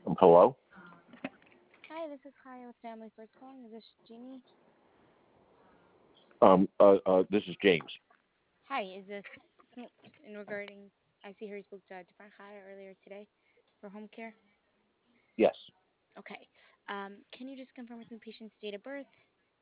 Hello. Hi, this is Kaya with Family First Calling. Is this Jeannie? This is James. Hi, is this in regarding? I see here you spoke to a different Kaya earlier today for home care. Yes. Okay. Can you just confirm with me patient's date of birth?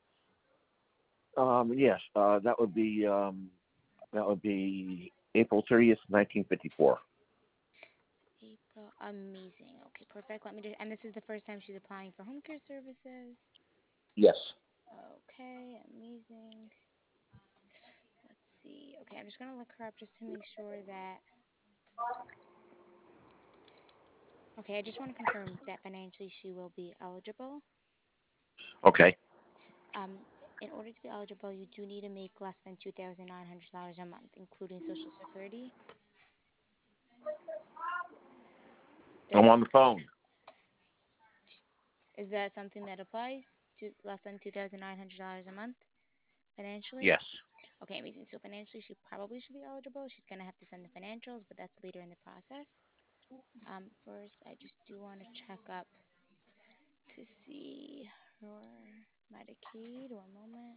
Yes. That would be April 30th, 1954. April. Amazing. Okay, perfect. Let me just. And this is the first time she's applying for home care services. Yes. Okay, amazing. Let's see. Okay, I'm just gonna look her up just to make sure that. Okay, I just want to confirm that financially she will be eligible. Okay. Um, in order to be eligible, you do need to make less than $2,900 a month, including Social Security. Does I'm that on the phone. is that something that applies to less than $2,900 a month financially? Yes. Okay, amazing. So financially, she probably should be eligible. She's gonna have to send the financials, but that's later in the process. First, I just do want to check up to see her Medicaid. One moment.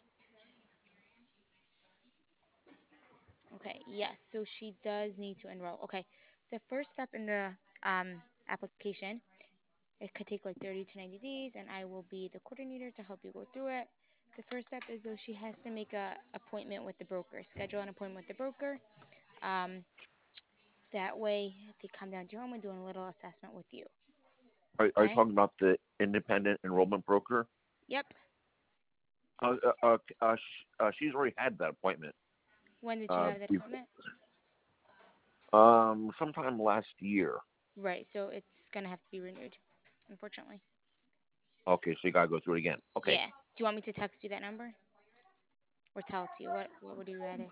Okay, yes. So she does need to enroll. Okay, the first step in the application, it could take like 30 to 90 days, and I will be the coordinator to help you go through it. The first step is though she has to make a appointment with the broker, schedule an appointment with the broker. Um, that way they come down to your home and do a little assessment with you. Are you Okay? talking about the independent enrollment broker? Yep. She's already had that appointment. When did she have that Before, appointment? sometime last year. Right. So it's gonna have to be renewed, unfortunately. Okay, so you gotta go through it again. Okay. Yeah. Do you want me to text you that number or tell it to you? What would you rather?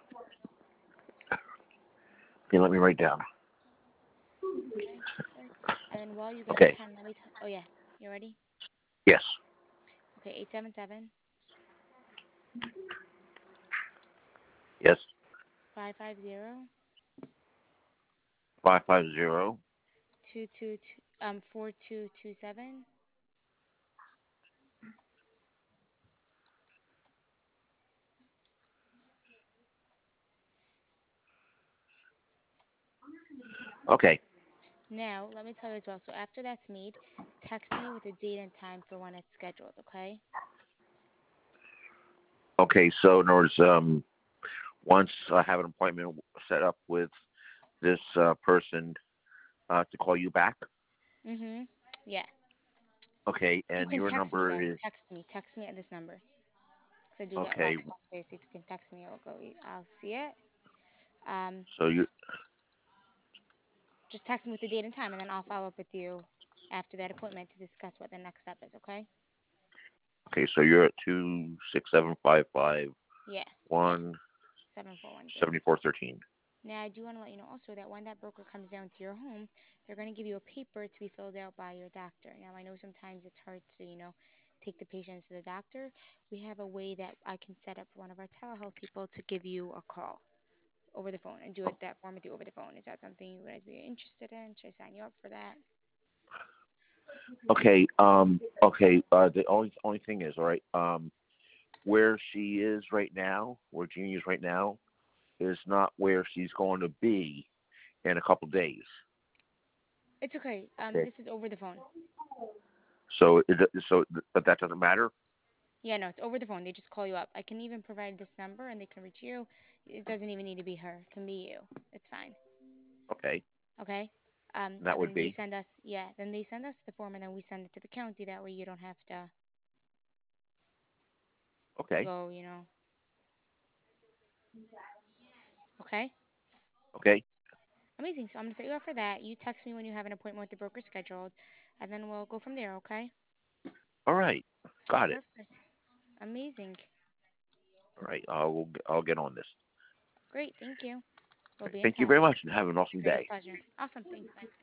Okay, let me write down. Okay, perfect. And while you get the Okay. pen, let me. Oh yeah, you ready? Yes. Okay, 877 Yes. 550 550. 4227. Okay. Now, let me tell you as well. So after that's made, text me with a date and time for when it's scheduled. Okay? Okay. So in other words, once I have an appointment set up with this person to call you back. Mhm. Yeah. Okay, You and can your text me number though. is Text me. Text me at this number. Cause I do get okay. lots of calls today. So if you can text me, I'll see it. Um, So you just text me with the date and time, and then I'll follow up with you after that appointment to discuss what the next step is. Okay? okay? So you're at 26755 Yeah. Yep. 7413. 17413. Now, I do want to let you know also that when that broker comes down to your home, they're going to give you a paper to be filled out by your doctor. Now, I know sometimes it's hard to, take the patient to the doctor. We have a way that I can set up for one of our telehealth people to give you a call over the phone and do it that form with you over the phone. Is that something you guys be interested in? Should I sign you up for that? Okay. Okay. The only thing is, all right. Where she is right now, where Jeannie is right now, is not where she's going to be in a couple days. It's okay. Okay. This is over the phone. But that doesn't matter. Yeah, no, it's over the phone. They just call you up. I can even provide this number and they can reach you. It doesn't even need to be her. It can be you. It's fine. Okay. Okay. That And would then they be send us, yeah, then they send us the form and then we send it to the county. That way you don't have to okay. go. Okay. Okay. Amazing. So I'm gonna set you up for that. You text me when you have an appointment with the broker scheduled, and then we'll go from there. Okay. All right. Got it. Perfect. Amazing. All right. I'll get on this. Great. Thank you. We'll be in Thank you very touch. much, and have an awesome Greatest day. pleasure. Awesome. Thanks.